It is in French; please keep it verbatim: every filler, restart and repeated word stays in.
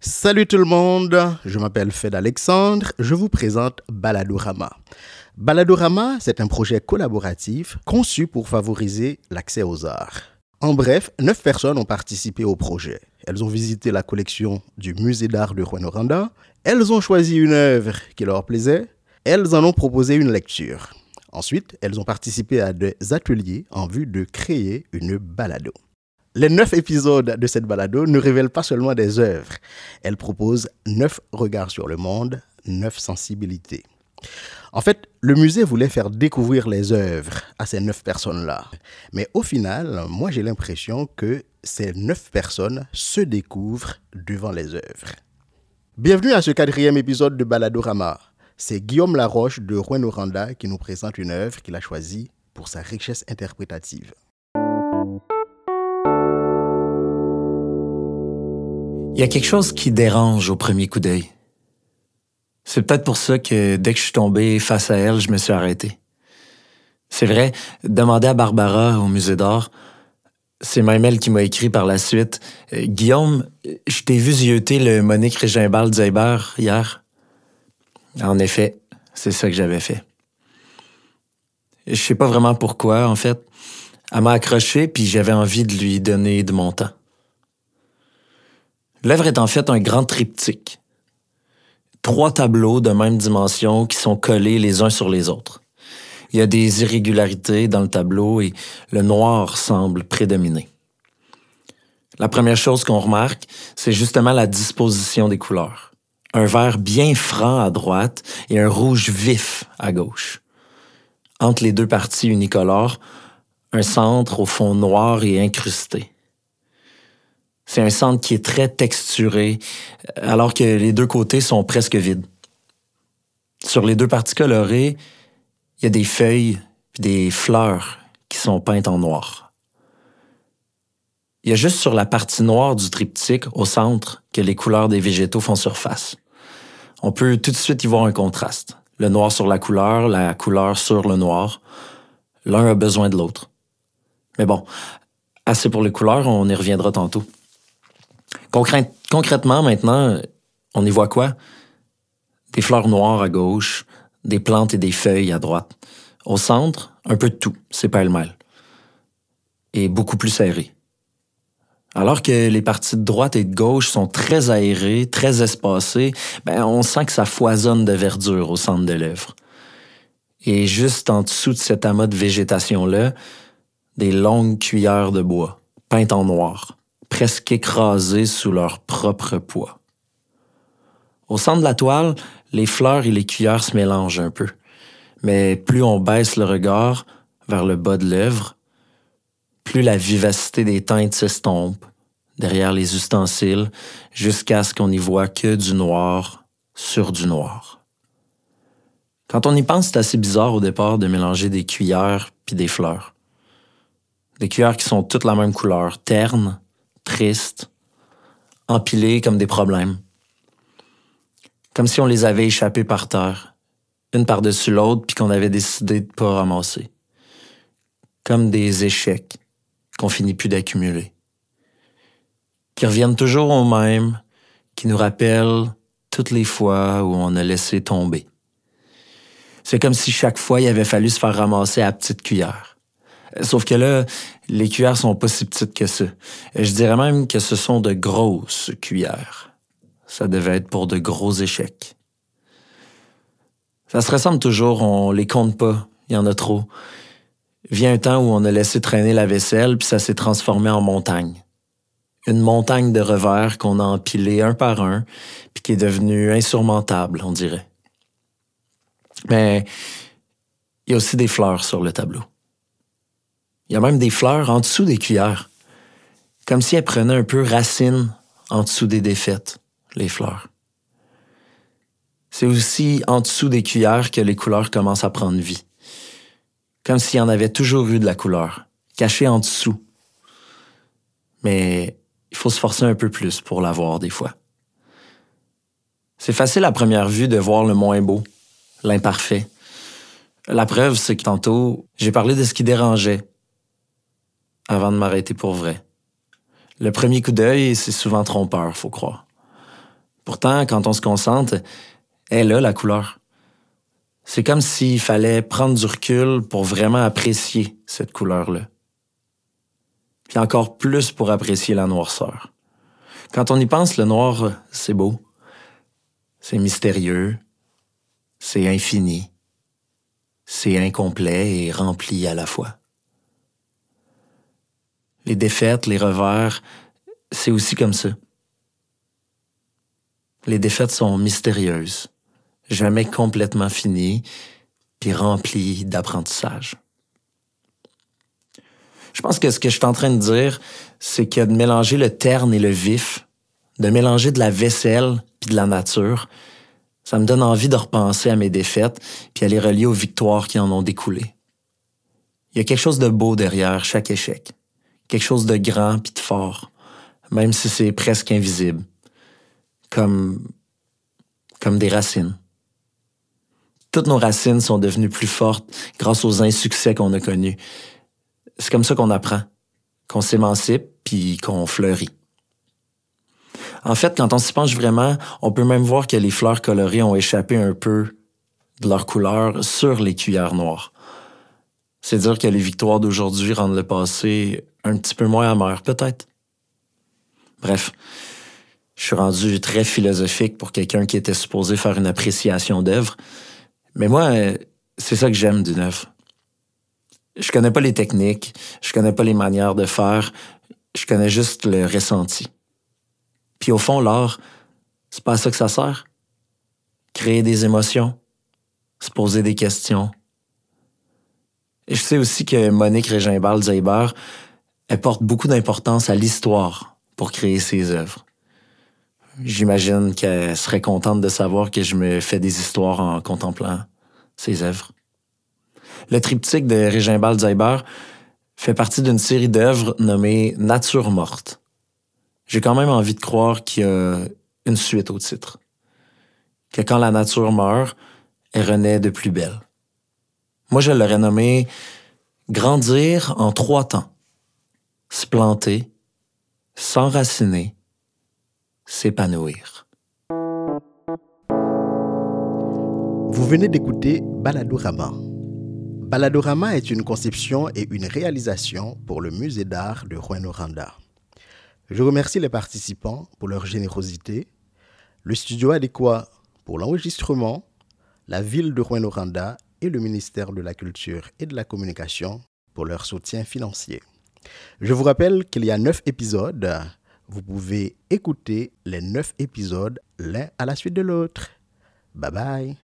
Salut tout le monde, je m'appelle Fed Alexandre, je vous présente Baladorama. Baladorama, c'est un projet collaboratif conçu pour favoriser l'accès aux arts. En bref, neuf personnes ont participé au projet. Elles ont visité la collection du musée d'art de Rouyn-Noranda, elles ont choisi une œuvre qui leur plaisait, elles en ont proposé une lecture. Ensuite, elles ont participé à des ateliers en vue de créer une balado. Les neuf épisodes de cette balado ne révèlent pas seulement des œuvres. Elles proposent neuf regards sur le monde, neuf sensibilités. En fait, le musée voulait faire découvrir les œuvres à ces neuf personnes-là. Mais au final, moi j'ai l'impression que ces neuf personnes se découvrent devant les œuvres. Bienvenue à ce quatrième épisode de Baladorama. C'est Guillaume Laroche de Rouyn-Noranda qui nous présente une œuvre qu'il a choisie pour sa richesse interprétative. Il y a quelque chose qui dérange au premier coup d'œil. C'est peut-être pour ça que dès que je suis tombé face à elle, je me suis arrêté. C'est vrai, demander à Barbara au musée d'art, c'est même elle qui m'a écrit par la suite. Euh, Guillaume, je t'ai vu zioter le Monique Régimbald Zeiber hier. En effet, c'est ça que j'avais fait. Je sais pas vraiment pourquoi, en fait. Elle m'a accroché, puis j'avais envie de lui donner de mon temps. L'œuvre est en fait un grand triptyque. Trois tableaux de même dimension qui sont collés les uns sur les autres. Il y a des irrégularités dans le tableau et le noir semble prédominer. La première chose qu'on remarque, c'est justement la disposition des couleurs. Un vert bien franc à droite et un rouge vif à gauche. Entre les deux parties unicolores, un centre au fond noir et incrusté. C'est un centre qui est très texturé, alors que les deux côtés sont presque vides. Sur les deux parties colorées, il y a des feuilles et des fleurs qui sont peintes en noir. Il y a juste sur la partie noire du triptyque, au centre, que les couleurs des végétaux font surface. On peut tout de suite y voir un contraste. Le noir sur la couleur, la couleur sur le noir. L'un a besoin de l'autre. Mais bon, assez pour les couleurs, on y reviendra tantôt. Concrè- concrètement, maintenant, on y voit quoi? Des fleurs noires à gauche, des plantes et des feuilles à droite. Au centre, un peu de tout, c'est pêle-mêle. Et beaucoup plus serré. Alors que les parties de droite et de gauche sont très aérées, très espacées, ben on sent que ça foisonne de verdure au centre de l'œuvre. Et juste en dessous de cet amas de végétation-là, des longues cuillères de bois, peintes en noir, presque écrasées sous leur propre poids. Au centre de la toile, les fleurs et les cuillères se mélangent un peu. Mais plus on baisse le regard vers le bas de l'œuvre, plus la vivacité des teintes s'estompe derrière les ustensiles jusqu'à ce qu'on n'y voit que du noir sur du noir. Quand on y pense, c'est assez bizarre au départ de mélanger des cuillères puis des fleurs. Des cuillères qui sont toutes la même couleur, ternes, tristes, empilées comme des problèmes. Comme si on les avait échappées par terre, une par-dessus l'autre, puis qu'on avait décidé de pas ramasser. Comme des échecs qu'on finit plus d'accumuler. Qui reviennent toujours au même, qui nous rappellent toutes les fois où on a laissé tomber. C'est comme si chaque fois il avait fallu se faire ramasser à petite cuillère. Sauf que là, les cuillères sont pas si petites que ça. Je dirais même que ce sont de grosses cuillères. Ça devait être pour de gros échecs. Ça se ressemble toujours, on les compte pas, il y en a trop. Vient un temps où on a laissé traîner la vaisselle, puis ça s'est transformé en montagne. Une montagne de revers qu'on a empilé un par un, puis qui est devenue insurmontable, on dirait. Mais il y a aussi des fleurs sur le tableau. Il y a même des fleurs en dessous des cuillères. Comme si elles prenaient un peu racine en dessous des défaites, les fleurs. C'est aussi en dessous des cuillères que les couleurs commencent à prendre vie. Comme s'il y en avait toujours eu de la couleur, cachée en dessous. Mais il faut se forcer un peu plus pour la voir des fois. C'est facile à première vue de voir le moins beau, l'imparfait. La preuve, c'est que tantôt, j'ai parlé de ce qui dérangeait avant de m'arrêter pour vrai. Le premier coup d'œil, c'est souvent trompeur, faut croire. Pourtant, quand on se concentre, elle a la couleur. C'est comme s'il fallait prendre du recul pour vraiment apprécier cette couleur-là. Puis encore plus pour apprécier la noirceur. Quand on y pense, le noir, c'est beau. C'est mystérieux. C'est infini. C'est incomplet et rempli à la fois. Les défaites, les revers, c'est aussi comme ça. Les défaites sont mystérieuses, jamais complètement finies, puis remplies d'apprentissage. Je pense que ce que je suis en train de dire, c'est que de mélanger le terne et le vif, de mélanger de la vaisselle puis de la nature, ça me donne envie de repenser à mes défaites puis à les relier aux victoires qui en ont découlé. Il y a quelque chose de beau derrière chaque échec, quelque chose de grand puis de fort, même si c'est presque invisible, comme, comme des racines. Toutes nos racines sont devenues plus fortes grâce aux insuccès qu'on a connus. C'est comme ça qu'on apprend, qu'on s'émancipe puis qu'on fleurit. En fait, quand on s'y penche vraiment, on peut même voir que les fleurs colorées ont échappé un peu de leur couleur sur les cuillères noires. C'est dire que les victoires d'aujourd'hui rendent le passé un petit peu moins amer, peut-être. Bref, je suis rendu très philosophique pour quelqu'un qui était supposé faire une appréciation d'œuvre. Mais moi, c'est ça que j'aime d'une œuvre. Je connais pas les techniques, je connais pas les manières de faire, je connais juste le ressenti. Puis au fond, l'art, c'est pas à ça que ça sert. Créer des émotions, se poser des questions. Et je sais aussi que Monique Régimbald-Zeibert, elle porte beaucoup d'importance à l'histoire pour créer ses œuvres. J'imagine qu'elle serait contente de savoir que je me fais des histoires en contemplant ses œuvres. Le triptyque de Régimbald-Zeibert fait partie d'une série d'œuvres nommée Nature morte. J'ai quand même envie de croire qu'il y a une suite au titre. Que quand la nature meurt, elle renaît de plus belle. Moi, je l'aurais nommé Grandir en trois temps. Se planter, s'enraciner, s'épanouir. Vous venez d'écouter Baladorama. Baladorama est une conception et une réalisation pour le musée d'art de Rouyn-Noranda. Je remercie les participants pour leur générosité, le studio adéquat pour l'enregistrement, la ville de Rouyn-Noranda et le ministère de la Culture et de la Communication pour leur soutien financier. Je vous rappelle qu'il y a neuf épisodes. Vous pouvez écouter les neuf épisodes l'un à la suite de l'autre. Bye bye.